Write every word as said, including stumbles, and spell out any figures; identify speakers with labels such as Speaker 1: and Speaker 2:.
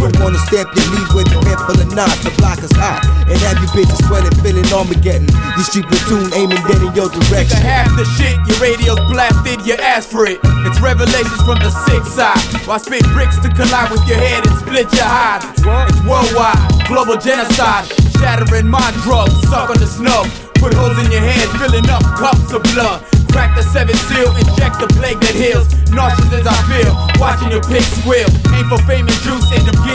Speaker 1: don't wanna step your lead with a head full of knots. The block is hot, and have you bitches sweating, feeling Armageddon. This street platoon aiming dead in your direction.
Speaker 2: Half the shit, your radio's blasted, you asked for it. It's revelations from the sick side. Why spit bricks to collide with your head and split your hide? It's worldwide, global genocide. Shattering my drugs, suck on the snub. Put holes in your head, filling up cups of blood. Crack the seventh seal, inject the plague that heals. Nauseous as I feel, watching your pig squeal. Aim for fame and juice, end up getting